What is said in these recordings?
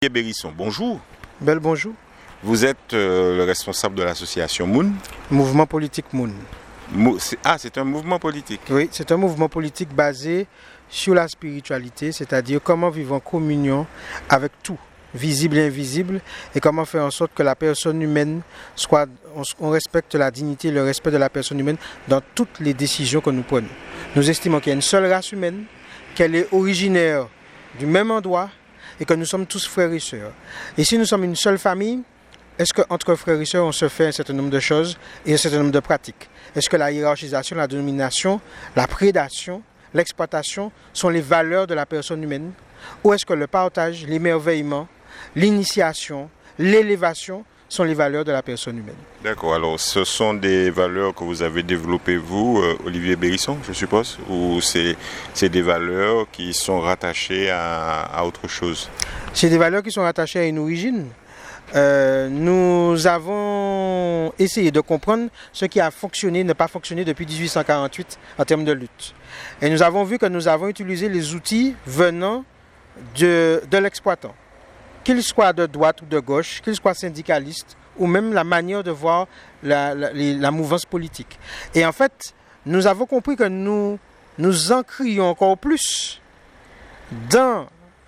Bérisson, bonjour. Bel bonjour. Vous êtes le responsable de l'association Moon. Mouvement politique Moon. C'est un mouvement politique. Oui, c'est un mouvement politique basé sur la spiritualité, c'est-à-dire comment vivre en communion avec tout, visible et invisible, et comment faire en sorte que la personne humaine soit, on respecte la dignité et le respect de la personne humaine dans toutes les décisions que nous prenons. Nous estimons qu'il y a une seule race humaine, qu'elle est originaire du même endroit, et que nous sommes tous frères et sœurs. Et si nous sommes une seule famille, est-ce qu'entre frères et sœurs, on se fait un certain nombre de choses et un certain nombre de pratiques? Est-ce que la hiérarchisation, la domination, la prédation, l'exploitation sont les valeurs de la personne humaine? Ou est-ce que le partage, l'émerveillement, l'initiation, l'élévation sont les valeurs de la personne humaine? D'accord, alors ce sont des valeurs que vous avez développées vous, Olivier Bérisson, je suppose, ou c'est des valeurs qui sont rattachées à autre chose? C'est des valeurs qui sont rattachées à une origine. Nous avons essayé de comprendre ce qui a fonctionné, n'a pas fonctionné depuis 1848 en termes de lutte. Et nous avons vu que nous avons utilisé les outils venant de l'exploitant. Qu'il soit de droite ou de gauche, qu'il soit syndicaliste, ou même la manière de voir la mouvance politique. Et en fait, nous avons compris que nous encrions encore plus dans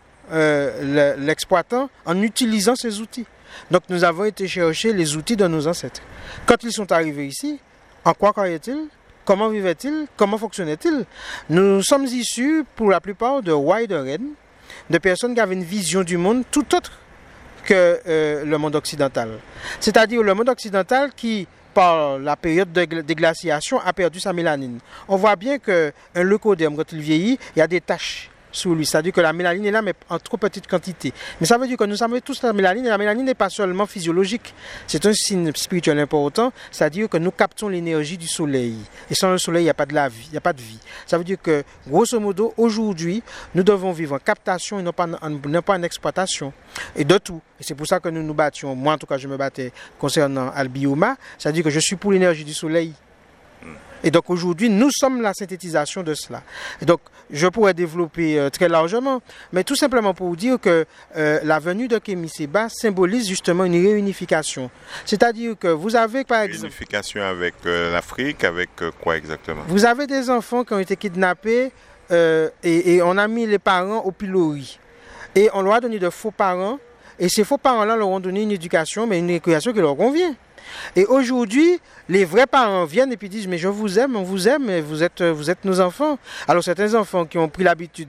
l'exploitant en utilisant ces outils. Donc nous avons été chercher les outils de nos ancêtres. Quand ils sont arrivés ici, en quoi croyaient-ils? Comment vivaient-ils? Comment fonctionnaient-ils? Nous sommes issus, pour la plupart, de rois et de reines, de personnes qui avaient une vision du monde tout autre que le monde occidental. C'est-à-dire le monde occidental qui, par la période de glaciation, a perdu sa mélanine. On voit bien qu'un leucodème, quand il vieillit, il y a des taches sur lui. C'est-à-dire que la mélanine est là, mais en trop petite quantité. Mais ça veut dire que nous savons tous la mélanine, et la mélanine n'est pas seulement physiologique. C'est un signe spirituel important, c'est-à-dire que nous captons l'énergie du soleil. Et sans le soleil, il n'y a pas de la vie, il n'y a pas de vie. Ça veut dire que, grosso modo, aujourd'hui, nous devons vivre en captation et non pas en exploitation. Et de tout. Et c'est pour ça que nous nous battions. Moi, en tout cas, je me battais concernant Albioma. C'est-à-dire que je suis pour l'énergie du soleil. Et donc aujourd'hui, nous sommes la synthétisation de cela. Et donc je pourrais développer très largement, mais tout simplement pour vous dire que la venue de Kémy Séba symbolise justement une réunification. C'est-à-dire que vous avez par exemple... Réunification avec l'Afrique, avec quoi exactement? Vous avez des enfants qui ont été kidnappés et on a mis les parents au pilori. Et on leur a donné de faux parents, et ces faux parents-là leur ont donné une éducation, mais une éducation qui leur convient. Et aujourd'hui, les vrais parents viennent et puis disent « Mais je vous aime, on vous aime, vous êtes nos enfants. » Alors certains enfants qui ont pris l'habitude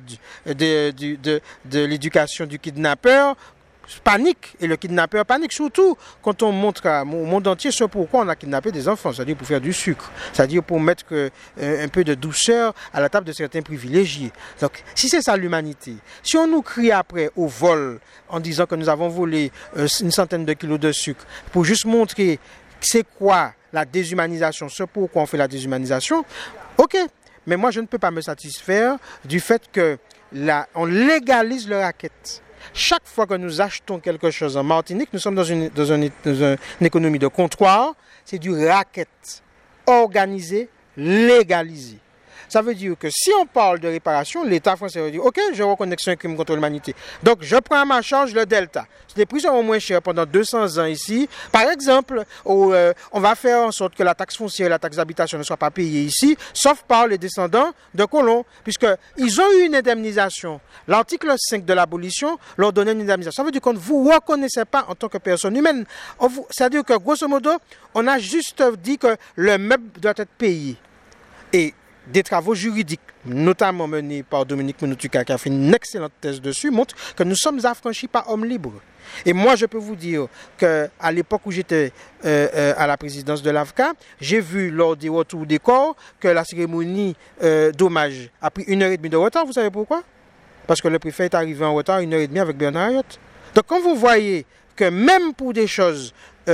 de l'éducation du kidnappeur paniquent, et le kidnappeur panique surtout quand on montre au monde entier ce pourquoi on a kidnappé des enfants, c'est-à-dire pour faire du sucre, c'est-à-dire pour mettre un peu de douceur à la table de certains privilégiés. Donc si c'est ça l'humanité, si on nous crie après au vol en disant que nous avons volé une centaine de kilos de sucre pour juste montrer c'est quoi la déshumanisation, ce pourquoi on fait la déshumanisation, ok, mais moi je ne peux pas me satisfaire du fait que on légalise le racket. Chaque fois que nous achetons quelque chose en Martinique, nous sommes dans une économie de comptoir, c'est du racket organisé, légalisé. Ça veut dire que si on parle de réparation, l'État français va dire « Ok, je reconnais que c'est un crime contre l'humanité. Donc, je prends à ma charge le delta. Les prix seront moins chers pendant 200 ans ici. Par exemple, on va faire en sorte que la taxe foncière et la taxe d'habitation ne soient pas payées ici, sauf par les descendants de colons, puisqu'ils ont eu une indemnisation. L'article 5 de l'abolition leur donnait une indemnisation. Ça veut dire qu'on ne vous reconnaissait pas en tant que personne humaine. C'est-à-dire que, grosso modo, on a juste dit que le meuble doit être payé. Et des travaux juridiques, notamment menés par Dominique Mounoutuka, qui a fait une excellente thèse dessus, montrent que nous sommes affranchis par hommes libres. Et moi, je peux vous dire qu'à l'époque où j'étais à la présidence de l'AFCA, j'ai vu lors des retours des corps que la cérémonie d'hommage a pris 1h30 de retard. Vous savez pourquoi? Parce que le préfet est arrivé en retard 1h30 avec Bernard Ayotte. Donc quand vous voyez que même pour des choses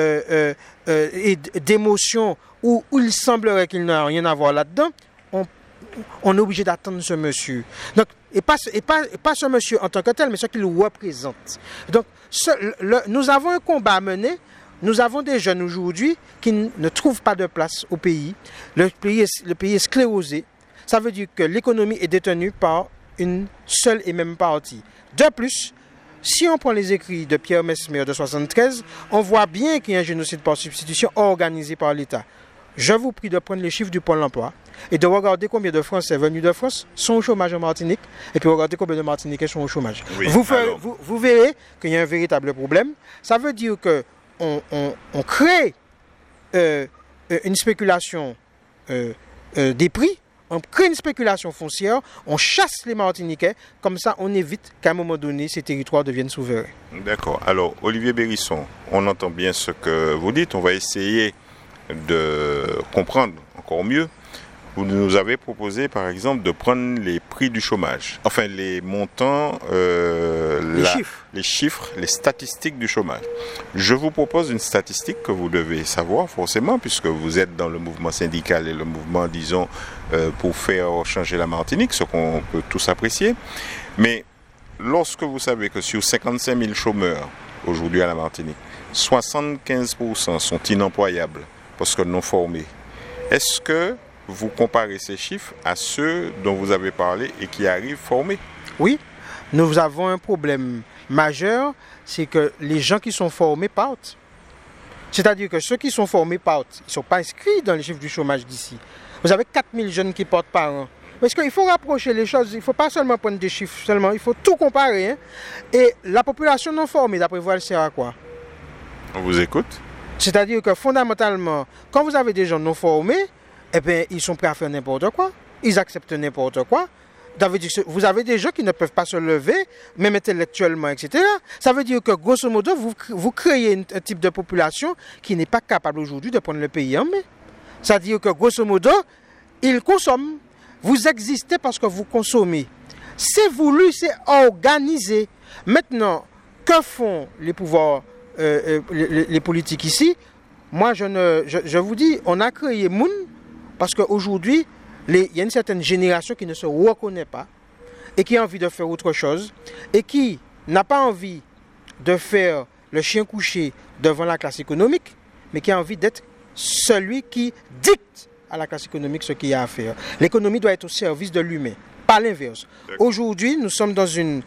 et d'émotions où il semblerait qu'il n'y a rien à voir là-dedans, on est obligé d'attendre ce monsieur. Donc, et pas ce monsieur en tant que tel, mais ce qu'il représente. Donc, nous avons un combat à mener. Nous avons des jeunes aujourd'hui qui ne trouvent pas de place au pays. Le pays est sclérosé. Ça veut dire que l'économie est détenue par une seule et même partie. De plus, si on prend les écrits de Pierre Mesmer de 1973, on voit bien qu'il y a un génocide par substitution organisé par l'État. Je vous prie de prendre les chiffres du Pôle emploi et de regarder combien de Français venus de France sont au chômage en Martinique et puis regarder combien de Martiniquais sont au chômage. Oui, vous verrez qu'il y a un véritable problème. Ça veut dire qu'on crée une spéculation des prix, on crée une spéculation foncière, on chasse les Martiniquais, comme ça on évite qu'à un moment donné ces territoires deviennent souverains. D'accord. Alors, Olivier Bérisson, on entend bien ce que vous dites, on va essayer de comprendre encore mieux. Vous nous avez proposé par exemple de prendre les prix du chômage, enfin les montants, les chiffres, les statistiques du chômage. Je vous propose une statistique que vous devez savoir forcément puisque vous êtes dans le mouvement syndical et le mouvement, disons, pour faire changer la Martinique, ce qu'on peut tous apprécier. Mais lorsque vous savez que sur 55 000 chômeurs aujourd'hui à la Martinique, 75% sont inemployables parce que non formés, est-ce que vous comparez ces chiffres à ceux dont vous avez parlé et qui arrivent formés? Oui, nous avons un problème majeur, c'est que les gens qui sont formés partent. C'est-à-dire que ceux qui sont formés partent. Ils ne sont pas inscrits dans les chiffres du chômage d'ici. Vous avez 4 000 jeunes qui partent par an. Parce qu'il faut rapprocher les choses, il ne faut pas seulement prendre des chiffres, seulement, il faut tout comparer. Hein. Et la population non formée, d'après vous, elle sert à quoi? On vous écoute. C'est-à-dire que fondamentalement, quand vous avez des gens non formés, eh bien, ils sont prêts à faire n'importe quoi. Ils acceptent n'importe quoi. Vous avez des gens qui ne peuvent pas se lever, même intellectuellement, etc. Ça veut dire que, grosso modo, vous créez un type de population qui n'est pas capable aujourd'hui de prendre le pays en main. C'est-à-dire que, grosso modo, ils consomment. Vous existez parce que vous consommez. C'est voulu, c'est organisé. Maintenant, que font les pouvoirs, les politiques ici? Moi, je vous dis, on a créé Moun parce qu'aujourd'hui, il y a une certaine génération qui ne se reconnaît pas et qui a envie de faire autre chose et qui n'a pas envie de faire le chien couché devant la classe économique, mais qui a envie d'être celui qui dicte à la classe économique ce qu'il y a à faire. L'économie doit être au service de l'humain, pas l'inverse. Aujourd'hui, nous sommes dans une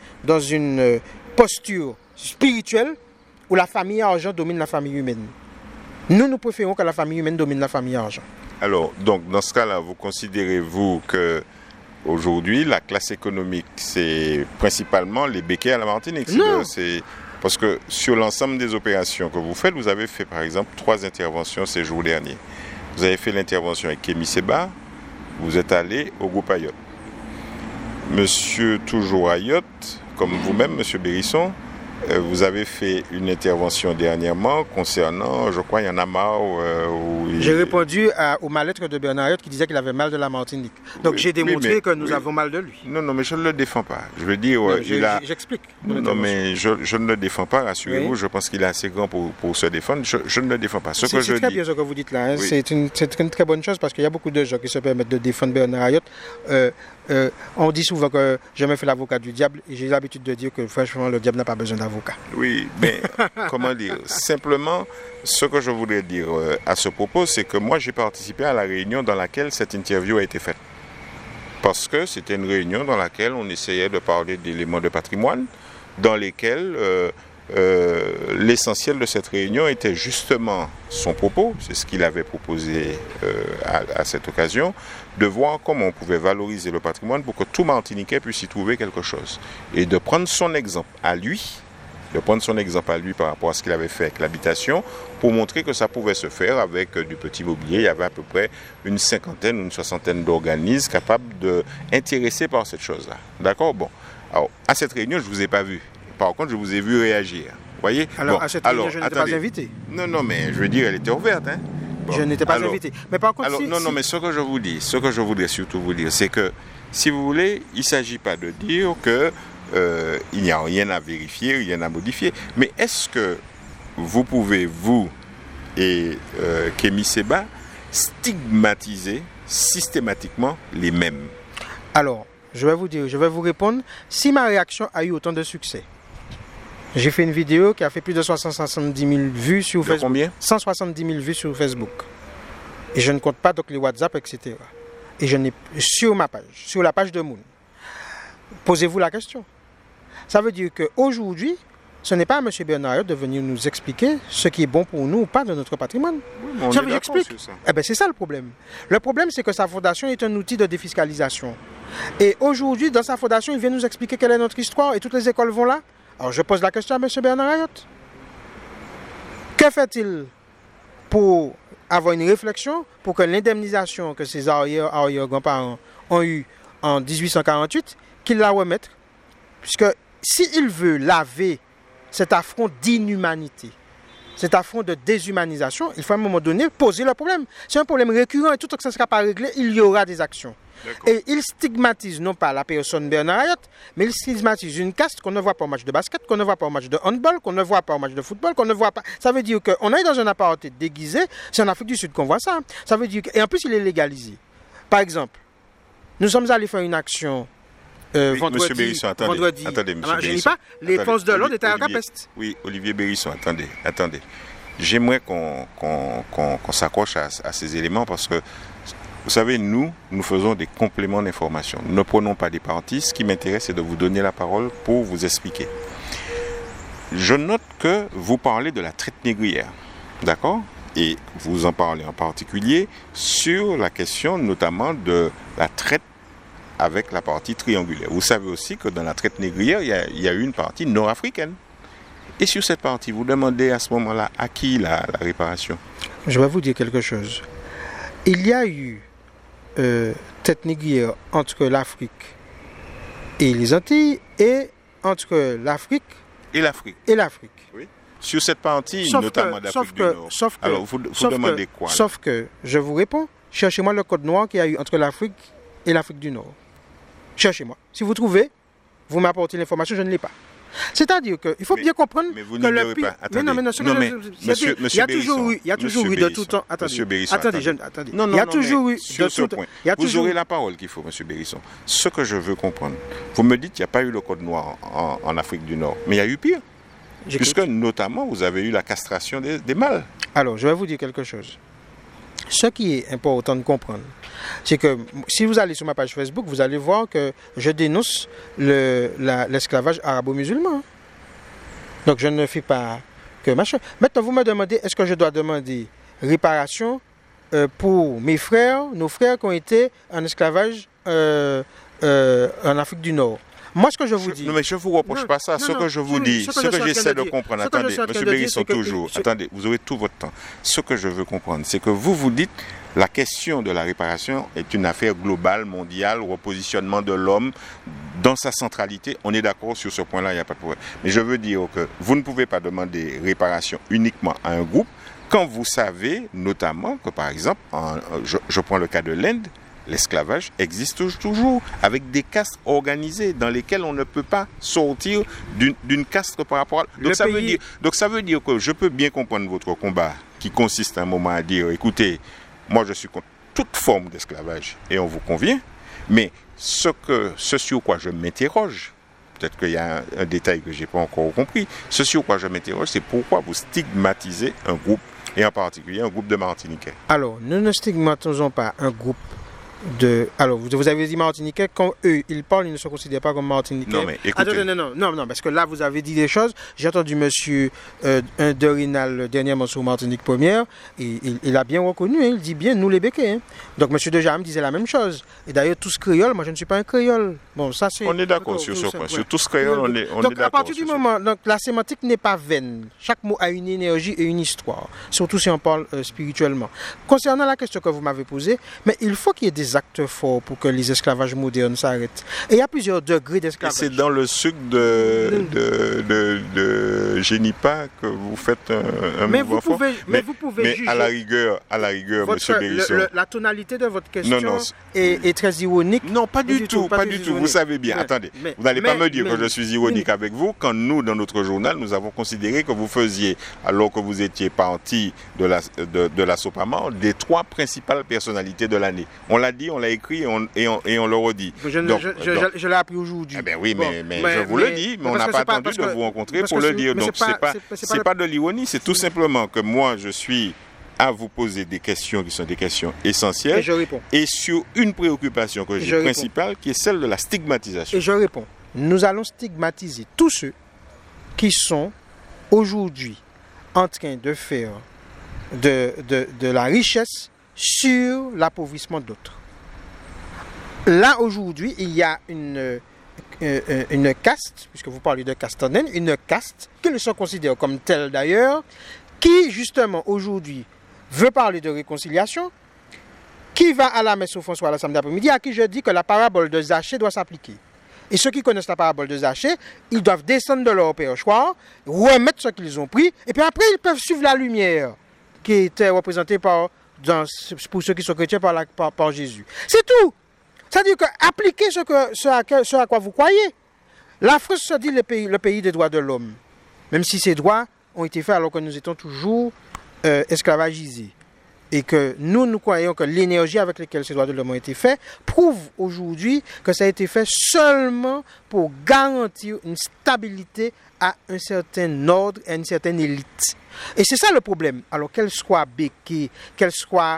posture spirituelle où la famille argent domine la famille humaine. Nous préférons que la famille humaine domine la famille argent. Alors, donc, dans ce cas-là, vous considérez-vous que aujourd'hui, la classe économique, c'est principalement les béquets à la Martinique? Non. Parce que sur l'ensemble des opérations que vous faites, vous avez fait par exemple 3 interventions ces jours derniers. Vous avez fait l'intervention avec Kémy Séba, vous êtes allé au groupe Ayotte. Monsieur toujours Ayotte, comme vous-même, monsieur Bérisson, vous avez fait une intervention dernièrement concernant, je crois, il y en a marre. J'ai répondu au mal-être de Bernard Ayotte qui disait qu'il avait mal de la Martinique. Donc j'ai démontré que nous avons mal de lui. Non, mais je ne le défends pas. Je veux dire, j'explique. Non, mais je ne le défends pas, rassurez-vous. Oui. Je pense qu'il est assez grand pour se défendre. Je ne le défends pas. C'est très bien ce que vous dites là. Hein. Oui. C'est une très bonne chose parce qu'il y a beaucoup de gens qui se permettent de défendre Bernard Ayotte. On dit souvent que je me fais l'avocat du diable et j'ai l'habitude de dire que franchement le diable n'a pas besoin d'avocat. Oui, mais comment dire? Simplement, ce que je voudrais dire à ce propos, c'est que moi j'ai participé à la réunion dans laquelle cette interview a été faite. Parce que c'était une réunion dans laquelle on essayait de parler d'éléments de patrimoine, dans lesquels l'essentiel de cette réunion était justement son propos, c'est ce qu'il avait proposé à cette occasion, de voir comment on pouvait valoriser le patrimoine pour que tout Martiniquais puisse y trouver quelque chose. Et de prendre son exemple à lui, par rapport à ce qu'il avait fait avec l'habitation, pour montrer que ça pouvait se faire avec du petit mobilier. Il y avait à peu près une 50aine ou une 60aine d'organismes capables d'intéressés par cette chose-là. D'accord? Bon. Alors, à cette réunion, je ne vous ai pas vu. Par contre, je vous ai vu réagir. Voyez? Alors, à cette réunion, je n'étais pas invité. Non, mais je veux dire, elle était ouverte. Hein? Bon. Je n'étais pas invité. Mais par contre, mais ce que je vous dis, ce que je voudrais surtout vous dire, c'est que, si vous voulez, il ne s'agit pas de dire que il n'y a rien à vérifier, rien à modifier. Mais est-ce que vous pouvez, vous et Kémy Séba, stigmatiser systématiquement les mêmes? Alors, je vais vous répondre. Si ma réaction a eu autant de succès, j'ai fait une vidéo qui a fait plus de 170 000 vues sur Facebook. Combien? 170 000 vues sur Facebook. Et je ne compte pas donc les WhatsApp, etc. Et je n'ai sur ma page, sur la page de Moun. Posez-vous la question. Ça veut dire qu'aujourd'hui, ce n'est pas à M. Bernard de venir nous expliquer ce qui est bon pour nous ou pas de notre patrimoine. Oui, Ça veut dire explique. C'est ça le problème. Le problème, c'est que sa fondation est un outil de défiscalisation. Et aujourd'hui, dans sa fondation, il vient nous expliquer quelle est notre histoire et toutes les écoles vont là. Alors je pose la question à M. Bernard Ayotte. Que fait-il pour avoir une réflexion pour que l'indemnisation que ses arrière-grands-parents ont eue en 1848, qu'il la remette? Puisque s'il veut laver cet affront d'inhumanité, cet affront de déshumanisation, il faut à un moment donné poser le problème. C'est un problème récurrent et tout ce que ça ne sera pas réglé, il y aura des actions. Et il stigmatise non pas la personne Bernard Ayotte, mais il stigmatise une caste qu'on ne voit pas au match de basket, qu'on ne voit pas au match de handball, qu'on ne voit pas au match de football, qu'on ne voit pas. Ça veut dire qu'on est dans un apartheid déguisé, c'est en Afrique du Sud qu'on voit ça. Ça veut dire et en plus il est légalisé. Par exemple, nous sommes allés faire une action vendredi. Monsieur Bérisson, attendez, monsieur je ne dis pas, les forces de l'ordre étaient à Capest. Oui, Olivier Bérisson, attendez. J'aimerais qu'on s'accroche à ces éléments parce que vous savez, nous faisons des compléments d'information. Nous ne prenons pas des partis. Ce qui m'intéresse, c'est de vous donner la parole pour vous expliquer. Je note que vous parlez de la traite négrière, d'accord? Et vous en parlez en particulier sur la question notamment de la traite avec la partie triangulaire. Vous savez aussi que dans la traite négrière, il y a eu une partie nord-africaine. Et sur cette partie, vous demandez à ce moment-là à qui la réparation? Je vais vous dire quelque chose. Il y a eu tête négrière entre l'Afrique et les Antilles et entre l'Afrique et l'Afrique. Oui. Sur cette partie, notamment d'Afrique du Nord. Alors, vous demandez quoi? Sauf que, je vous réponds, cherchez-moi le code noir qu'il y a eu entre l'Afrique et l'Afrique du Nord. Cherchez-moi. Si vous trouvez, vous m'apportez l'information, je ne l'ai pas. C'est-à-dire qu'il faut bien comprendre que le pays... Il y a toujours eu de tout temps... Monsieur Bérisson, attendez. Il y a toujours eu de tout temps... Vous aurez la parole qu'il faut, monsieur Bérisson. Ce que je veux comprendre, vous me dites qu'il n'y a pas eu le code noir en Afrique du Nord, mais il y a eu pire. Puisque notamment, vous avez eu la castration des mâles. Alors, je vais vous dire quelque chose. Ce qui est important de comprendre, c'est que si vous allez sur ma page Facebook, vous allez voir que je dénonce l'esclavage arabo-musulman. Donc je ne fais pas que machin. Maintenant, vous me demandez, est-ce que je dois demander réparation pour mes frères, nos frères qui ont été en esclavage en Afrique du Nord? Moi, ce que je vous dis... Non, mais je ne vous reproche pas ça. Ce que je vous dis, ce que j'essaie de comprendre... Attendez, monsieur Bérisson, toujours. Attendez, vous aurez tout votre temps. Ce que je veux comprendre, c'est que vous dites la question de la réparation est une affaire globale, mondiale, repositionnement de l'homme dans sa centralité. On est d'accord sur ce point-là, il n'y a pas de problème. Mais je veux dire que vous ne pouvez pas demander réparation uniquement à un groupe quand vous savez notamment que, par exemple, je prends le cas de l'Inde, l'esclavage existe toujours avec des castes organisées dans lesquelles on ne peut pas sortir d'une caste par rapport à... Donc ça veut dire que je peux bien comprendre votre combat qui consiste à un moment à dire, écoutez, moi je suis contre toute forme d'esclavage et on vous convient, mais ce sur quoi je m'interroge, peut-être qu'il y a un détail que je n'ai pas encore compris, ce sur quoi je m'interroge, c'est pourquoi vous stigmatisez un groupe, et en particulier un groupe de Martiniquais. Alors, nous ne stigmatisons pas un groupe Alors, vous avez dit Martiniquais, quand eux, ils parlent, ils ne se considèrent pas comme Martiniquais. Non, mais écoutez... Non, parce que là, vous avez dit des choses. J'ai entendu monsieur Derinal dernièrement sur Martinique Première, et il a bien reconnu, il dit bien, nous les béquets. Donc, monsieur Dejam disait la même chose. Et d'ailleurs, tous créoles, moi je ne suis pas un créole. Bon, ça c'est... On est d'accord sur ce point. Sur tous créoles, on est d'accord. Donc, à partir du moment, donc, la sémantique n'est pas vaine. Chaque mot a une énergie et une histoire. Surtout si on parle spirituellement. Concernant la question que vous m'avez posée, mais il faut qu'il y ait des actes forts pour que les esclavages modernes s'arrêtent. Et il y a plusieurs degrés d'esclavage. Et c'est dans le sucre de Génipa que vous faites un mouvement fort. Mais vous pouvez juger. À la rigueur, monsieur Bérisson. La tonalité de votre question est très ironique. Non, pas du tout. Vous savez bien. Attendez, vous n'allez pas me dire que je suis ironique avec vous quand nous, dans notre journal, nous avons considéré que vous faisiez, alors que vous étiez parti de la Sopama, des 3 principales personnalités de l'année. On l'a dit, on l'a écrit et on le redit. Je l'ai appris aujourd'hui. Eh bien oui, mais je vous le dis, mais on n'a pas attendu de vous rencontrer pour le dire. Donc c'est pas de l'ironie, c'est tout simplement que moi je suis à vous poser des questions qui sont des questions essentielles. Et je réponds. Et sur une préoccupation que j'ai principale qui est celle de la stigmatisation. Et je réponds. nous allons stigmatiser tous ceux qui sont aujourd'hui en train de faire de la richesse sur l'appauvrissement d'autres. Là, aujourd'hui, il y a une caste, puisque vous parlez de caste andine, une caste, qu'ils sont considérés comme telle d'ailleurs, qui justement aujourd'hui veut parler de réconciliation, qui va à la messe au François le samedi après-midi, à qui je dis que la parabole de Zachée doit s'appliquer. Et ceux qui connaissent la parabole de Zachée, ils doivent descendre de leur perchoir, remettre ce qu'ils ont pris, et puis après ils peuvent suivre la lumière qui était représentée pour ceux qui sont chrétiens par Jésus. C'est tout. C'est-à-dire que appliquez ce à quoi vous croyez. La France se dit le pays des droits de l'homme, même si ces droits ont été faits alors que nous étions toujours esclavagisés. Et que nous croyons que l'énergie avec laquelle ces droits de l'homme ont été faits prouve aujourd'hui que ça a été fait seulement pour garantir une stabilité à un certain ordre, à une certaine élite. Et c'est ça le problème. Alors qu'elle soit béquée, qu'elle soit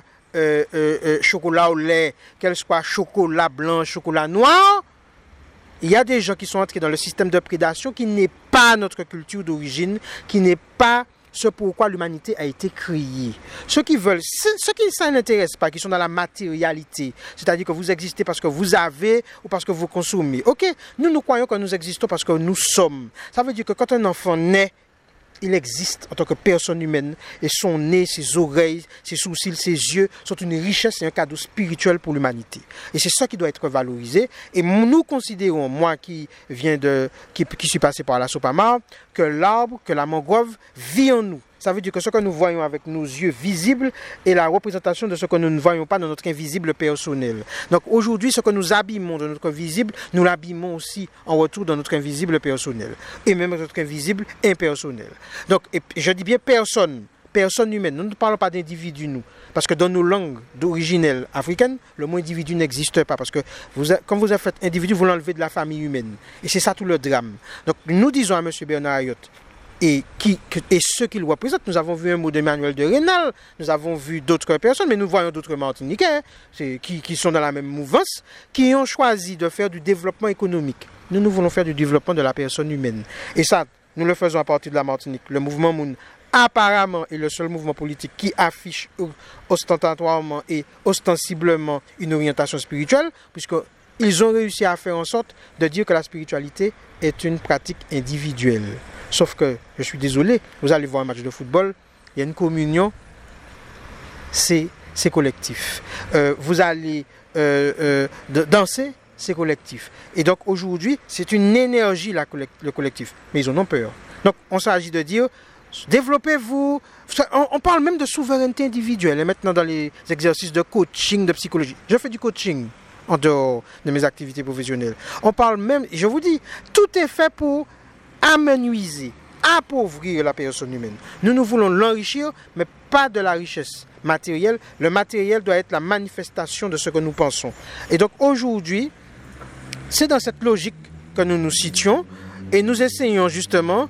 chocolat au lait, qu'elle soit chocolat blanc, chocolat noir, il y a des gens qui sont entrés dans le système de prédation qui n'est pas notre culture d'origine, qui n'est pas ce pourquoi l'humanité a été créée. Ceux qui ça n'intéresse pas, qui sont dans la matérialité, c'est-à-dire que vous existez parce que vous avez ou parce que vous consommez. Ok, nous croyons que nous existons parce que nous sommes. Ça veut dire que quand un enfant naît, il existe en tant que personne humaine et son nez, ses oreilles, ses sourcils, ses yeux sont une richesse et un cadeau spirituel pour l'humanité. Et c'est ça qui doit être valorisé. Et nous considérons, moi qui suis passé par la Sopamar, que l'arbre, que la mangrove vit en nous. Ça veut dire que ce que nous voyons avec nos yeux visibles est la représentation de ce que nous ne voyons pas dans notre invisible personnel. Donc aujourd'hui, ce que nous abîmons dans notre visible, nous l'abîmons aussi en retour dans notre invisible personnel. Et même dans notre invisible impersonnel. Donc, je dis bien personne humaine. Nous ne parlons pas d'individu, nous. Parce que dans nos langues d'origine africaine, le mot individu n'existe pas. Parce que quand vous faites individu, vous l'enlevez de la famille humaine. Et c'est ça tout le drame. Donc nous disons à M. Bernard Ayotte, et ceux qui le représentent, nous avons vu un mot d'Emmanuel de Rénal, nous avons vu d'autres personnes, mais nous voyons d'autres Martiniquais qui sont dans la même mouvance, qui ont choisi de faire du développement économique. Nous voulons faire du développement de la personne humaine. Et ça, nous le faisons à partir de la Martinique. Le mouvement Moun, apparemment, est le seul mouvement politique qui affiche ostentatoirement et ostensiblement une orientation spirituelle, puisqu'ils ont réussi à faire en sorte de dire que la spiritualité est une pratique individuelle. Sauf que, je suis désolé, vous allez voir un match de football, il y a une communion, c'est collectif. Vous allez danser, c'est collectif. Et donc aujourd'hui, c'est une énergie, le collectif. Mais ils en ont peur. Donc on s'agit de dire, développez-vous. On parle même de souveraineté individuelle, et maintenant dans les exercices de coaching, de psychologie. Je fais du coaching en dehors de mes activités professionnelles. On parle même, je vous dis, tout est fait pour amenuiser, appauvrir la personne humaine. Nous voulons l'enrichir, mais pas de la richesse matérielle. Le matériel doit être la manifestation de ce que nous pensons. Et donc aujourd'hui, c'est dans cette logique que nous nous situons et nous essayons justement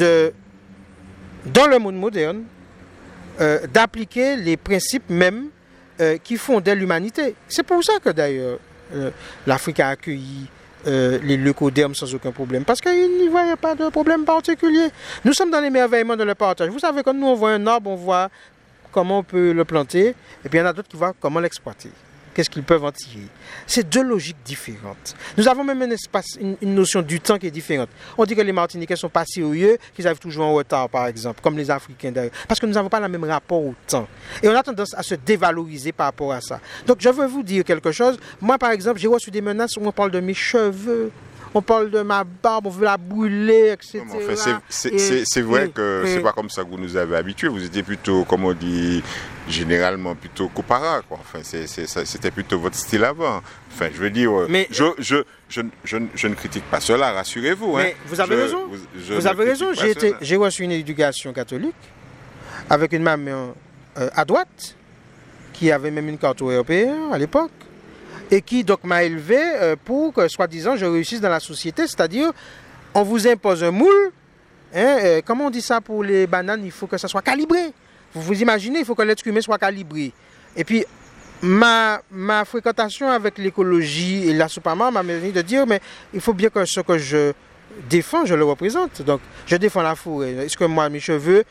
dans le monde moderne, d'appliquer les principes mêmes qui fondaient l'humanité. C'est pour ça que d'ailleurs l'Afrique a accueilli les leucodermes sans aucun problème, parce qu'ils n'y voyaient pas de problème particulier. Nous sommes dans l'émerveillement de le partage. Vous savez, quand nous on voit un arbre, on voit comment on peut le planter, et puis il y en a d'autres qui voient comment l'exploiter. Qu'est-ce qu'ils peuvent en tirer. C'est deux logiques différentes. Nous avons même un espace, une notion du temps qui est différente. On dit que les Martiniquais sont pas sérieux, qu'ils arrivent toujours en retard, par exemple, comme les Africains d'ailleurs, parce que nous n'avons pas le même rapport au temps. Et on a tendance à se dévaloriser par rapport à ça. Donc je veux vous dire quelque chose. Moi, par exemple, j'ai reçu des menaces où on parle de mes cheveux, on parle de ma barbe, on veut la brûler, etc. Non, enfin, c'est vrai que c'est pas comme ça que vous nous avez habitués. Vous étiez plutôt, comme on dit généralement, plutôt copara, quoi. Enfin, c'était plutôt votre style avant. Enfin, je veux dire, mais je ne critique pas cela, rassurez-vous. Mais vous avez raison. Vous avez raison. J'ai reçu une éducation catholique avec une maman à droite qui avait même une carte européenne à l'époque. Et qui donc m'a élevé pour que, soi-disant, je réussisse dans la société. C'est-à-dire, on vous impose un moule. Comment on dit ça pour les bananes? Il faut que ça soit calibré. Vous vous imaginez, il faut que l'être humain soit calibré. Et puis, ma fréquentation avec l'écologie et la Soupama m'a permis de dire, mais il faut bien que ce que je défends, je le représente. Donc, je défends la forêt. Est-ce que moi, mes cheveux,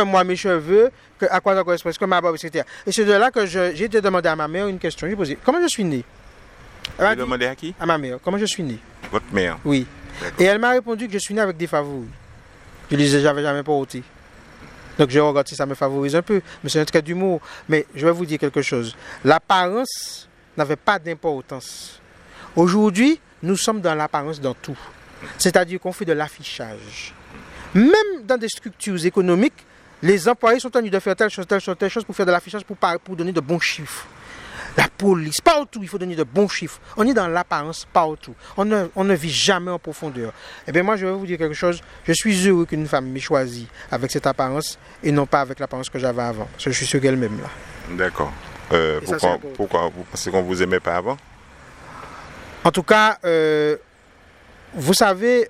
à quoi ça correspond? Est-ce que ma barbe, etc. Et c'est de là que j'ai demandé à ma mère une question. J'ai posé, comment je suis né? Vous avez demandé à qui? À ma mère. Comment je suis né? Votre mère? Oui. Et elle m'a répondu que je suis né avec des favoris. Je disais, j'avais jamais porté. Donc je regarde si ça me favorise un peu, mais c'est un trait d'humour. Mais je vais vous dire quelque chose. L'apparence n'avait pas d'importance. Aujourd'hui, nous sommes dans l'apparence dans tout. C'est-à-dire qu'on fait de l'affichage. Même dans des structures économiques, les employés sont tenus de faire telle chose pour faire de l'affichage, pour donner de bons chiffres. La police, partout, il faut donner de bons chiffres. On est dans l'apparence partout. On ne vit jamais en profondeur. Eh bien, moi, je vais vous dire quelque chose. Je suis heureux qu'une femme m'ait choisi avec cette apparence et non pas avec l'apparence que j'avais avant. Parce que je suis sûr qu'elle m'aime là. D'accord. Pourquoi vous pensez qu'on ne vous aimait pas avant? En tout cas, vous savez,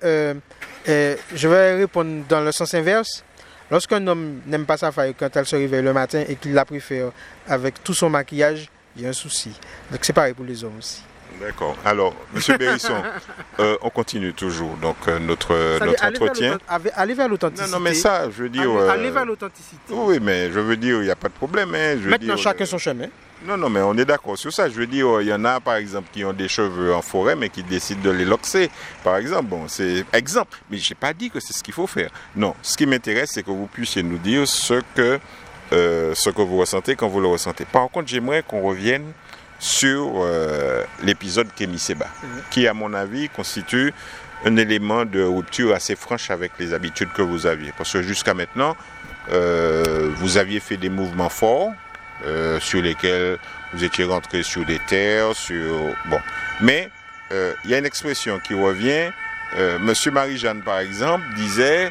je vais répondre dans le sens inverse. Lorsqu'un homme n'aime pas sa femme quand elle se réveille le matin et qu'il la préfère avec tout son maquillage, il y a un souci. Donc c'est pareil pour les hommes aussi. D'accord. Alors, M. Bérisson, on continue toujours donc notre entretien. Allez vers l'authenticité. Non, mais ça, je veux dire... Allez vers l'authenticité. Oui, mais je veux dire, il n'y a pas de problème. Hein, Maintenant, chacun son chemin. Non, mais on est d'accord sur ça. Je veux dire, il y en a, par exemple, qui ont des cheveux en forêt, mais qui décident de les loxer. Par exemple, bon, c'est exemple. Mais je n'ai pas dit que c'est ce qu'il faut faire. Non, ce qui m'intéresse, c'est que vous puissiez nous dire ce que vous ressentez quand vous le ressentez. Par contre, j'aimerais qu'on revienne sur l'épisode Kémy Séba, qui, à mon avis, constitue un élément de rupture assez franche avec les habitudes que vous aviez. Parce que jusqu'à maintenant, vous aviez fait des mouvements forts, sur lesquels vous étiez rentré sur des terres, bon. Mais il y a une expression qui revient. Monsieur Marie-Jeanne, par exemple, disait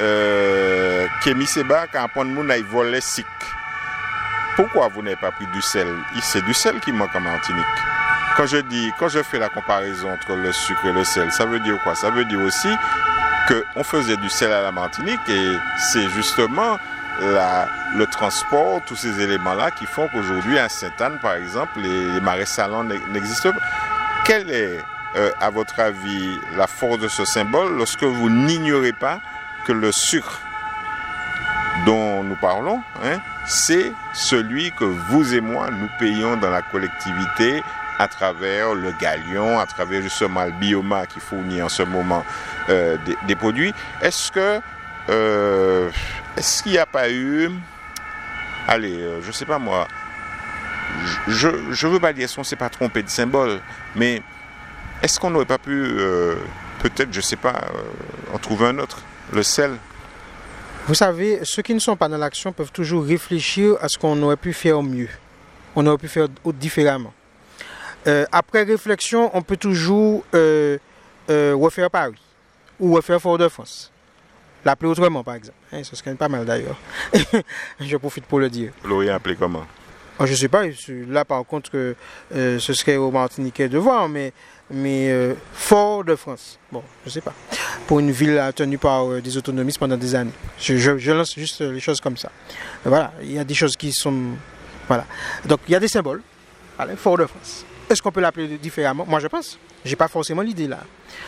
Kémy Séba, quand on moun a volé sic. Pourquoi vous n'avez pas pris du sel? C'est du sel qui manque en Martinique. Quand je fais la comparaison entre le sucre et le sel, ça veut dire quoi? Ça veut dire aussi qu'on faisait du sel à la Martinique et c'est justement le transport, tous ces éléments-là qui font qu'aujourd'hui à Sainte-Anne, par exemple, les marais salants n'existent pas. Quelle est, à votre avis, la force de ce symbole lorsque vous n'ignorez pas que le sucre dont nous parlons, c'est celui que vous et moi, nous payons dans la collectivité à travers le galion, à travers justement le bioma qui fournit en ce moment des produits. Est-ce qu'il n'y a pas eu... Allez, je ne sais pas moi, je ne veux pas dire si on ne s'est pas trompé de symbole, mais est-ce qu'on n'aurait pas pu, peut-être, je ne sais pas, en trouver un autre, le sel? Vous savez, ceux qui ne sont pas dans l'action peuvent toujours réfléchir à ce qu'on aurait pu faire mieux. On aurait pu faire différemment. Après réflexion, on peut toujours refaire Paris ou refaire Fort-de-France. L'appeler autrement, par exemple. Ce serait pas mal d'ailleurs. Je profite pour le dire. Vous l'auriez appelé comment? Je ne sais pas. Là, par contre, ce serait au Martiniquais de voir, mais Fort-de-France. Bon, je ne sais pas. Pour une ville tenue par des autonomistes pendant des années. Je lance juste les choses comme ça. Voilà, il y a des choses qui sont... Voilà. Donc, il y a des symboles. Allez, Fort-de-France. Est-ce qu'on peut l'appeler différemment? Moi, je pense. Je n'ai pas forcément l'idée là.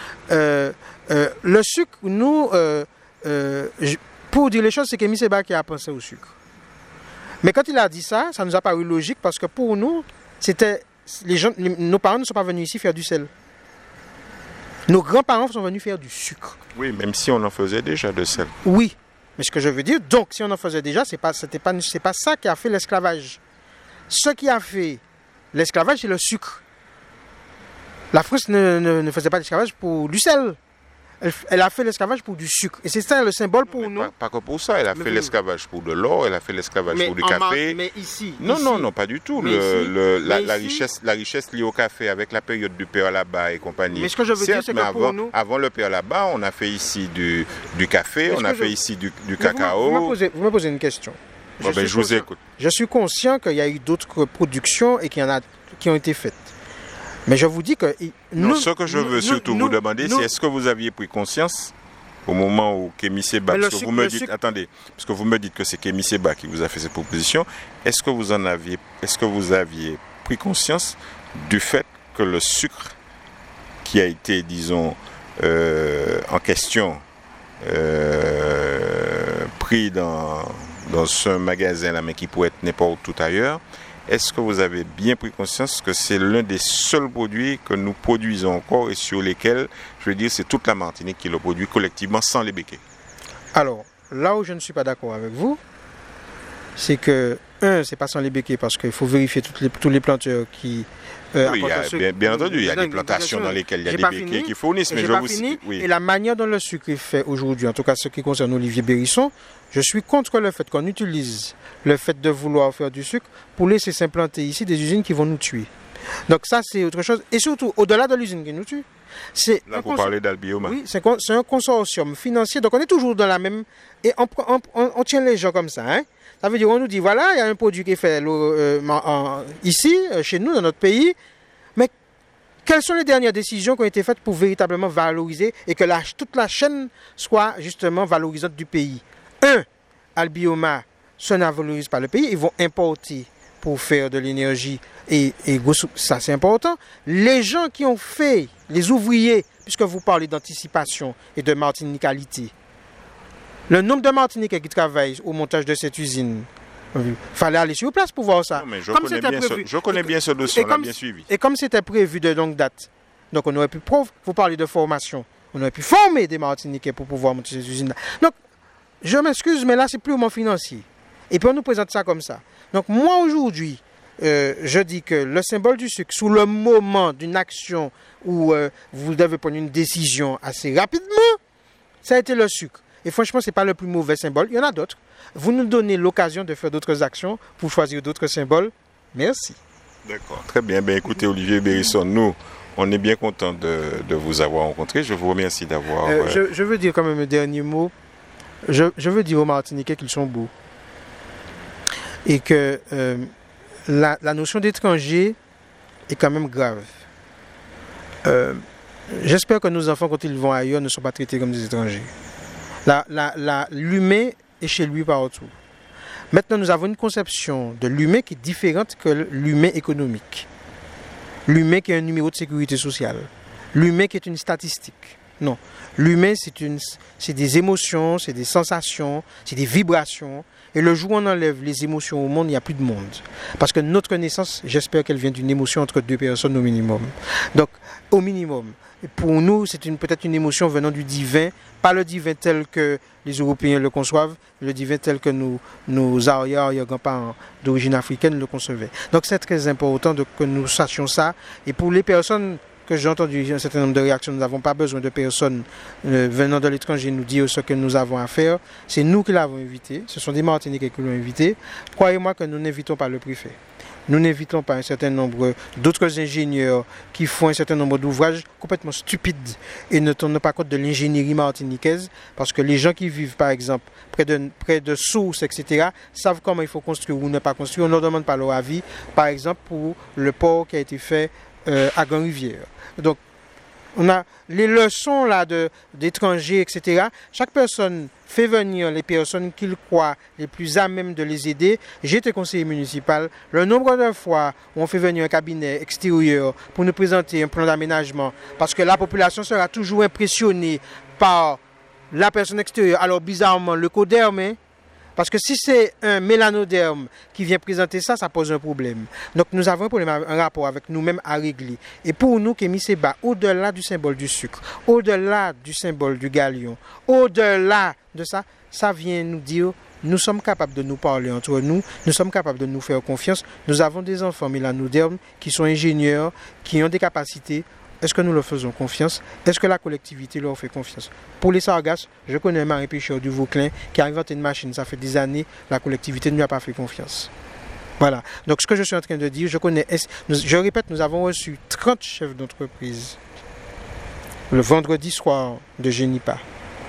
Le sucre, nous... pour dire les choses, c'est Kémy Séba qui a pensé au sucre. Mais quand il a dit ça, ça nous a paru logique parce que pour nous, nos parents ne sont pas venus ici faire du sel. Nos grands-parents sont venus faire du sucre. Oui, même si on en faisait déjà de sel. Oui, mais ce que je veux dire, donc si on en faisait déjà, c'est pas ça qui a fait l'esclavage. Ce qui a fait l'esclavage, c'est le sucre. La France ne faisait pas d'esclavage pour du sel. Elle a fait l'esclavage pour du sucre. Et c'est ça le symbole pour nous. Pas que pour ça. Elle a fait l'esclavage pour de l'or, elle a fait l'esclavage pour du café. Mais ici. Non, pas du tout. La richesse liée au café avec la période du Père-Labat et compagnie. Mais ce que je veux dire, c'est que pour nous. Avant le Père-Labat, on a fait ici du café, on a fait ici du cacao. Vous me posez une question. Je vous écoute. Je suis conscient qu'il y a eu d'autres productions et qu'il y en a qui ont été faites. Mais je vous dis que... ce que je veux surtout vous demander, c'est est-ce que vous aviez pris conscience au moment où Kémy Séba... Parce que vous me dites que c'est Kémy Séba qui vous a fait cette proposition. Est-ce que vous aviez pris conscience du fait que le sucre qui a été, disons, en question, pris dans un magasin là, mais qui pourrait être n'importe où ailleurs, est-ce que vous avez bien pris conscience que c'est l'un des seuls produits que nous produisons encore et sur lesquels, je veux dire, c'est toute la Martinique qui le produit collectivement sans les béquets? Alors, là où je ne suis pas d'accord avec vous, c'est que, c'est pas sans les béquets parce qu'il faut vérifier tous les planteurs qui... oui, bien entendu, il y a des plantations dans lesquelles il y a des béquets qui fournissent, mais je vous... Oui. Et la manière dont le sucre est fait aujourd'hui, en tout cas ce qui concerne Olivier Bérisson, je suis contre le fait qu'on utilise le fait de vouloir faire du sucre pour laisser s'implanter ici des usines qui vont nous tuer. Donc ça, c'est autre chose. Et surtout, au-delà de l'usine qui nous tue, là, vous parlez d'Albioma. Oui, c'est un consortium financier. Donc on est toujours dans la même... Et on tient les gens comme ça, hein. Ça veut dire qu'on nous dit, voilà, il y a un produit qui est fait ici, chez nous, dans notre pays. Mais quelles sont les dernières décisions qui ont été faites pour véritablement valoriser et que toute la chaîne soit justement valorisante du pays? Albioma, ça ne valorise pas le pays. Ils vont importer pour faire de l'énergie. Et ça, c'est important. Les gens qui ont fait, les ouvriers, puisque vous parlez d'anticipation et de martinicalité, le nombre de Martiniquais qui travaillent au montage de cette usine, il fallait aller sur place pour voir ça. Non, mais je connais bien ce dossier, on l'a bien suivi. Et comme c'était prévu de longue date, donc on aurait pu, vous parlez de formation, on aurait pu former des Martiniquais pour pouvoir monter ces usines-là. Donc, je m'excuse, mais là, c'est purement financier. Et puis, on nous présente ça comme ça. Donc, moi, aujourd'hui, je dis que le symbole du sucre, sous le moment d'une action où vous devez prendre une décision assez rapidement, ça a été le sucre. Et franchement, ce n'est pas le plus mauvais symbole. Il y en a d'autres. Vous nous donnez l'occasion de faire d'autres actions pour choisir d'autres symboles. Merci. D'accord. Très bien. Ben, écoutez, Olivier Bérisson, nous, on est bien content de vous avoir rencontré. Je vous remercie d'avoir... Je veux dire quand même un dernier mot. Je veux dire aux Martiniquais qu'ils sont beaux. Et que la notion d'étranger est quand même grave. J'espère que nos enfants, quand ils vont ailleurs, ne sont pas traités comme des étrangers. L'humain est chez lui partout. Maintenant, nous avons une conception de l'humain qui est différente que l'humain économique. L'humain qui est un numéro de sécurité sociale. L'humain qui est une statistique. Non. L'humain, c'est des émotions, c'est des sensations, c'est des vibrations. Et le jour où on enlève les émotions au monde, il n'y a plus de monde. Parce que notre naissance, j'espère qu'elle vient d'une émotion entre deux personnes au minimum. Donc, au minimum. Et pour nous, c'est peut-être une émotion venant du divin, pas le divin tel que les Européens le conçoivent, le divin tel que nos arrière-grands-parents d'origine africaine le concevaient. Donc, c'est très important que nous sachions ça. Et pour les personnes que j'ai entendu un certain nombre de réactions, nous n'avons pas besoin de personnes venant de l'étranger nous dire ce que nous avons à faire. C'est nous qui l'avons invité. Ce sont des Martiniquais qui l'ont invité. Croyez-moi que nous n'invitons pas le préfet. Nous n'invitons pas un certain nombre d'autres ingénieurs qui font un certain nombre d'ouvrages complètement stupides et ne tiennent pas compte de l'ingénierie martiniquaise, parce que les gens qui vivent, par exemple, près de sources, etc., savent comment il faut construire ou ne pas construire. On ne leur demande pas leur avis, par exemple, pour le port qui a été fait à Grand-Rivière. Donc, on a les leçons là d'étrangers, etc. Chaque personne fait venir les personnes qu'il croit les plus à même de les aider. J'ai été conseiller municipal. Le nombre de fois où on fait venir un cabinet extérieur pour nous présenter un plan d'aménagement, parce que la population sera toujours impressionnée par la personne extérieure. Alors bizarrement, le coderme, hein, parce que si c'est un mélanoderme qui vient présenter ça, ça pose un problème. Donc nous avons un problème, un rapport avec nous-mêmes à régler. Et pour nous, Kémy Séba, au-delà du symbole du sucre, au-delà du symbole du galion, au-delà de ça, ça vient nous dire, nous sommes capables de nous parler entre nous, nous sommes capables de nous faire confiance. Nous avons des enfants mélanodermes qui sont ingénieurs, qui ont des capacités. Est-ce que nous leur faisons confiance? Est-ce que la collectivité leur fait confiance? Pour les sargasses, je connais un marin pêcheur du Vauclin qui a inventé une machine, ça fait des années, la collectivité ne lui a pas fait confiance. Voilà. Donc ce que je suis en train de dire, je répète, nous avons reçu 30 chefs d'entreprise le vendredi soir de Génipa.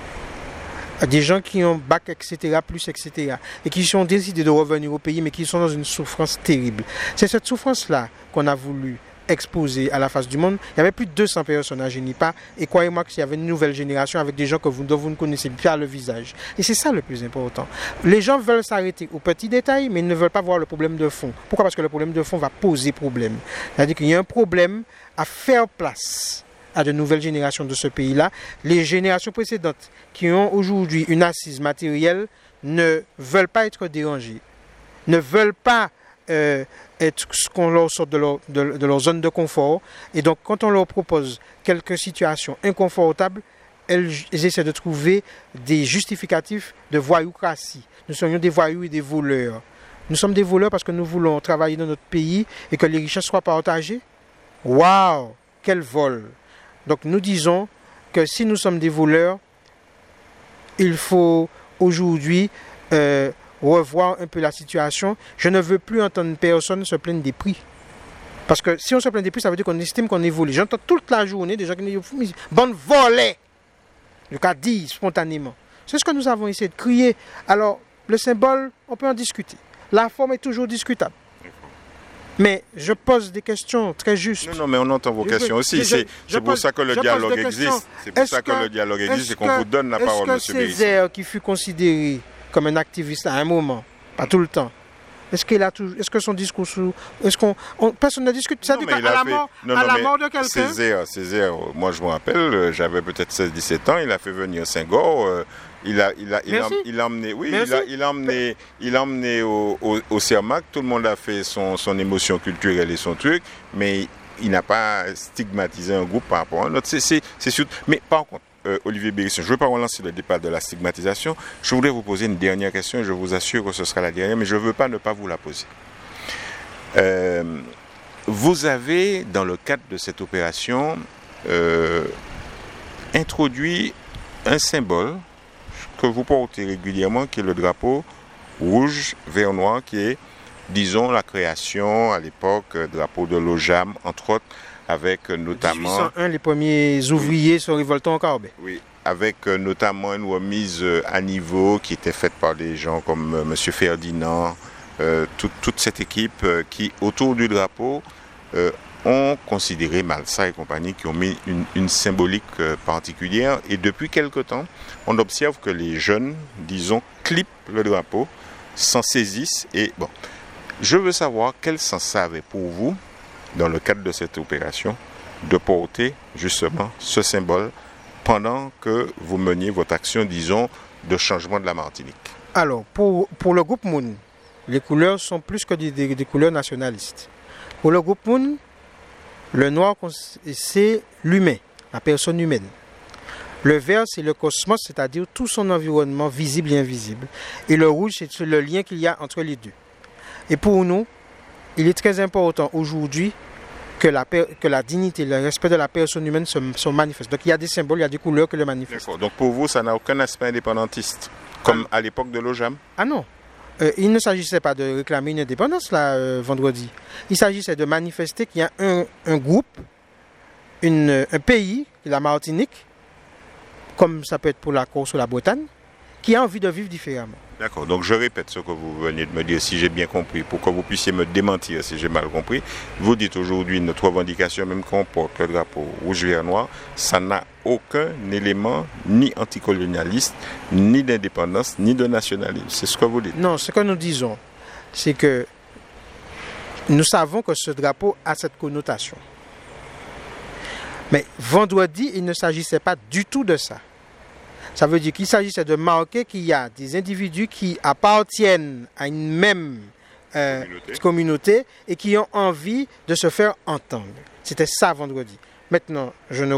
Des gens qui ont bac, etc., plus, etc., et qui ont décidé de revenir au pays, mais qui sont dans une souffrance terrible. C'est cette souffrance-là qu'on a voulu exposés à la face du monde. Il y avait plus de 200 personnes à Génipa. Et croyez-moi qu'il y avait une nouvelle génération avec des gens dont vous ne connaissez pas le visage. Et c'est ça le plus important. Les gens veulent s'arrêter aux petits détails, mais ils ne veulent pas voir le problème de fond. Pourquoi? Parce que le problème de fond va poser problème. C'est-à-dire qu'il y a un problème à faire place à de nouvelles générations de ce pays-là. Les générations précédentes qui ont aujourd'hui une assise matérielle ne veulent pas être dérangées, ne veulent pas être qu'on leur sorte de leur zone de confort. Et donc, quand on leur propose quelques situations inconfortables, elles essaient de trouver des justificatifs de voyoucratie. Nous serions des voyous et des voleurs. Nous sommes des voleurs parce que nous voulons travailler dans notre pays et que les richesses soient partagées. Waouh, quel vol! Donc nous disons que si nous sommes des voleurs, il faut aujourd'hui revoir un peu la situation. Je ne veux plus entendre personne se plaindre des prix. Parce que si on se plaint des prix, ça veut dire qu'on estime qu'on est volé. J'entends toute la journée des gens qui disent « bonne volée !» Le cas dit spontanément. C'est ce que nous avons essayé de crier. Alors, le symbole, on peut en discuter. La forme est toujours discutable. Mais je pose des questions très justes. Non, mais on entend vos questions aussi. C'est pour ça que le dialogue existe. C'est pour ça que le dialogue existe et qu'on vous donne la parole, M. Bérisson. Est-ce que Césaire, qui fut considéré comme un activiste à un moment, pas tout le temps, est-ce que son discours... personne ne discute. Ça dit qu'à la mort de quelqu'un... Césaire, moi je me rappelle, j'avais peut-être 16-17 ans, il a fait venir Senghor... Il a emmené au CERMAC, tout le monde a fait son émotion culturelle et son truc, mais il n'a pas stigmatisé un groupe par rapport à un autre. C'est sûr. Mais par contre, Olivier Bérisson, je ne veux pas relancer le débat de la stigmatisation. Je voudrais vous poser une dernière question et je vous assure que ce sera la dernière, mais je ne veux pas ne pas vous la poser. Vous avez, dans le cadre de cette opération, introduit un symbole que vous portez régulièrement, qui est le drapeau rouge, vert, noir, qui est, disons, la création à l'époque, drapeau de l'OJAM, entre autres, avec notamment... 1801, les premiers ouvriers se révoltant au Carbet. Oui, avec notamment une remise à niveau qui était faite par des gens comme M. Ferdinand, toute cette équipe qui, autour du drapeau, ont considéré Malsa et compagnie, qui ont mis une symbolique particulière. Et depuis quelque temps, on observe que les jeunes, disons, clippent le drapeau, s'en saisissent. Et bon, je veux savoir quel sens ça avait pour vous, dans le cadre de cette opération, de porter justement ce symbole pendant que vous meniez votre action, disons, de changement de la Martinique. Alors, pour le groupe Moun, les couleurs sont plus que des couleurs nationalistes. Pour le groupe Moun, le noir, c'est l'humain, la personne humaine. Le vert, c'est le cosmos, c'est-à-dire tout son environnement visible et invisible. Et le rouge, c'est le lien qu'il y a entre les deux. Et pour nous, il est très important aujourd'hui que la dignité, le respect de la personne humaine se manifeste. Donc il y a des symboles, il y a des couleurs que le manifestent. D'accord. Donc pour vous, ça n'a aucun aspect indépendantiste, comme à l'époque de l'OJAM? Ah non. Il ne s'agissait pas de réclamer une indépendance là, vendredi. Il s'agissait de manifester qu'il y a un groupe, un pays, la Martinique, comme ça peut être pour la Corse ou la Bretagne, qui a envie de vivre différemment. D'accord, donc je répète ce que vous venez de me dire, si j'ai bien compris, pour que vous puissiez me démentir si j'ai mal compris. Vous dites aujourd'hui notre revendication, même qu'on porte le drapeau rouge, vert, noir, ça n'a aucun élément ni anticolonialiste, ni d'indépendance, ni de nationalisme. C'est ce que vous dites? Non, ce que nous disons, c'est que nous savons que ce drapeau a cette connotation. Mais vendredi, il ne s'agissait pas du tout de ça. Ça veut dire qu'il s'agissait de marquer qu'il y a des individus qui appartiennent à une même communauté et qui ont envie de se faire entendre. C'était ça vendredi. Maintenant,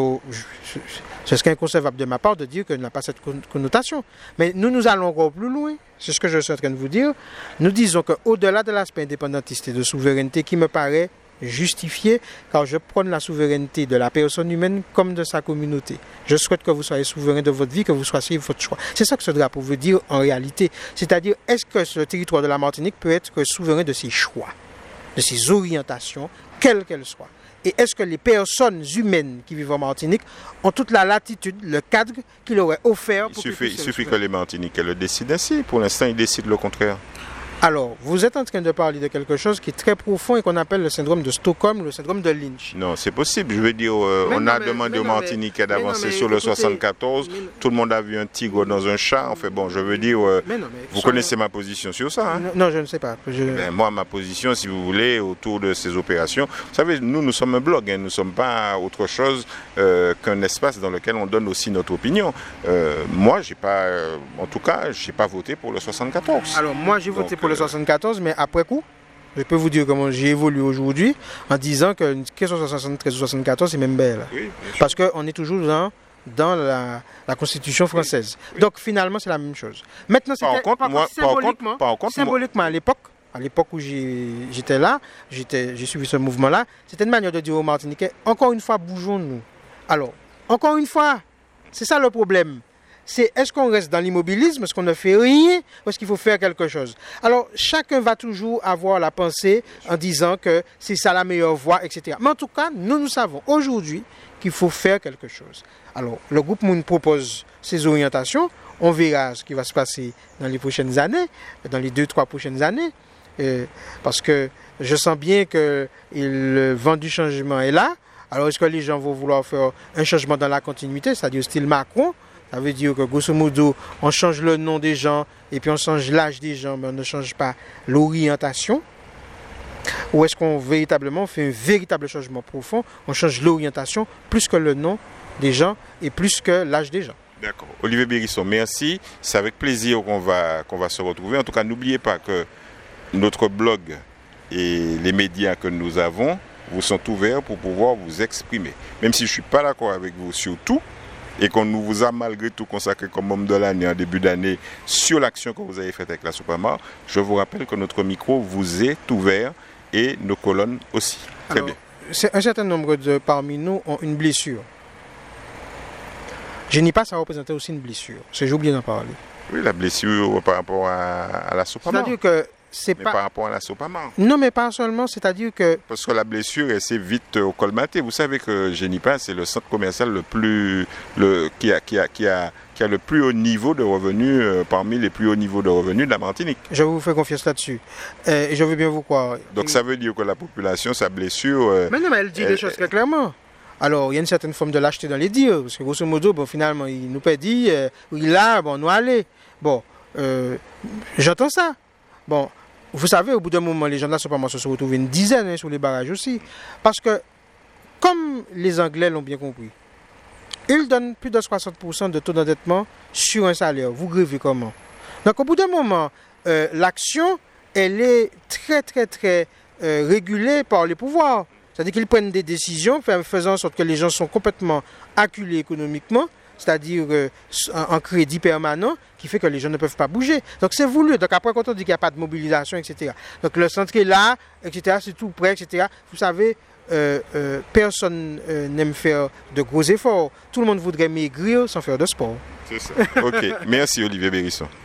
ce serait inconcevable de ma part de dire qu'il n'a pas cette connotation. Mais nous allons encore plus loin. C'est ce que je suis en train de vous dire. Nous disons qu'au-delà de l'aspect indépendantiste et de souveraineté qui me paraît justifié, car je prône la souveraineté de la personne humaine comme de sa communauté. Je souhaite que vous soyez souverain de votre vie, que vous choisissiez votre choix. C'est ça que ce drapeau veut dire en réalité. C'est-à-dire, est-ce que le territoire de la Martinique peut être souverain de ses choix, de ses orientations, quelles qu'elles soient? Et est-ce que les personnes humaines qui vivent en Martinique ont toute la latitude, le cadre qu'il aurait offert pour Il suffit que les Martiniquais le décident ainsi. Pour l'instant, ils décident le contraire. Alors, vous êtes en train de parler de quelque chose qui est très profond et qu'on appelle le syndrome de Stockholm, le syndrome de Lynch. Non, c'est possible. Je veux dire, on a demandé aux Martiniquais d'avancer sur le 74. Tout le monde a vu un tigre dans un chat. Enfin bon, je veux dire, vous connaissez ma position sur ça. Hein? Non, je ne sais pas. Ben, moi, ma position, si vous voulez, autour de ces opérations, vous savez, nous sommes un blog. Hein, nous ne sommes pas autre chose qu'un espace dans lequel on donne aussi notre opinion. Moi, en tout cas, je n'ai pas voté pour le 74. Alors, moi, j'ai voté pour le 74, mais après coup, je peux vous dire comment j'ai évolué aujourd'hui en disant que une question 73 ou 74, c'est même belle. Oui, parce qu'on est toujours dans la Constitution française. Oui. Donc, finalement, c'est la même chose. Maintenant, symboliquement, à l'époque où j'étais là, j'ai suivi ce mouvement-là, c'était une manière de dire aux Martiniquais, encore une fois, bougeons-nous. Alors, encore une fois, c'est ça le problème. C'est est-ce qu'on reste dans l'immobilisme, est-ce qu'on ne fait rien, ou est-ce qu'il faut faire quelque chose? Alors, chacun va toujours avoir la pensée en disant que c'est ça la meilleure voie, etc. Mais en tout cas, nous savons aujourd'hui qu'il faut faire quelque chose. Alors, le groupe Moun propose ses orientations. On verra ce qui va se passer dans les prochaines années, dans les 2-3 prochaines années, parce que je sens bien que le vent du changement est là. Alors, est-ce que les gens vont vouloir faire un changement dans la continuité, c'est-à-dire style Macron? Ça veut dire que, grosso modo, on change le nom des gens et puis on change l'âge des gens, mais on ne change pas l'orientation. Ou est-ce qu'on véritablement fait un véritable changement profond? On change l'orientation plus que le nom des gens et plus que l'âge des gens. D'accord. Olivier Bérisson, merci. C'est avec plaisir qu'on va se retrouver. En tout cas, n'oubliez pas que notre blog et les médias que nous avons vous sont ouverts pour pouvoir vous exprimer. Même si je ne suis pas d'accord avec vous sur tout, et qu'on nous vous a malgré tout consacré comme homme de l'année en début d'année sur l'action que vous avez faite avec la Soupamar, je vous rappelle que notre micro vous est ouvert et nos colonnes aussi. Très bien. Un certain nombre parmi nous ont une blessure. Je n'ai pas, ça représenter aussi une blessure. J'ai oublié d'en parler. Oui, la blessure par rapport à la Soupamar. C'est-à-dire que par rapport à la Soupamar. Non, mais pas seulement, c'est-à-dire que... Parce que la blessure, elle s'est vite colmatée. Vous savez que Génipa, c'est le centre commercial qui a le plus haut niveau de revenus, parmi les plus hauts niveaux de revenus de la Martinique. Je vous fais confiance là-dessus. Et je veux bien vous croire. Donc ça veut dire que la population, sa blessure... mais non, mais elle dit les choses très clairement. Alors, il y a une certaine forme de lâcheté dans les dires. Parce que grosso modo, finalement, il nous dit, il a, nous allez. Bon, j'entends ça. Bon, vous savez, au bout d'un moment, les gens de la Soupamar se retrouvent une dizaine sur les barrages aussi. Parce que, comme les Anglais l'ont bien compris, ils donnent plus de 60% de taux d'endettement sur un salaire. Vous grevez comment? Donc, au bout d'un moment, l'action, elle est très, très, très régulée par les pouvoirs. C'est-à-dire qu'ils prennent des décisions faisant en sorte que les gens sont complètement acculés économiquement, c'est-à-dire en crédit permanent, qui fait que les gens ne peuvent pas bouger. Donc c'est voulu. Donc après, quand on dit qu'il n'y a pas de mobilisation, etc. Donc le centre est là, etc., c'est tout prêt, etc. Vous savez, personne n'aime faire de gros efforts. Tout le monde voudrait maigrir sans faire de sport. C'est ça. Ok. Merci Olivier Bérisson.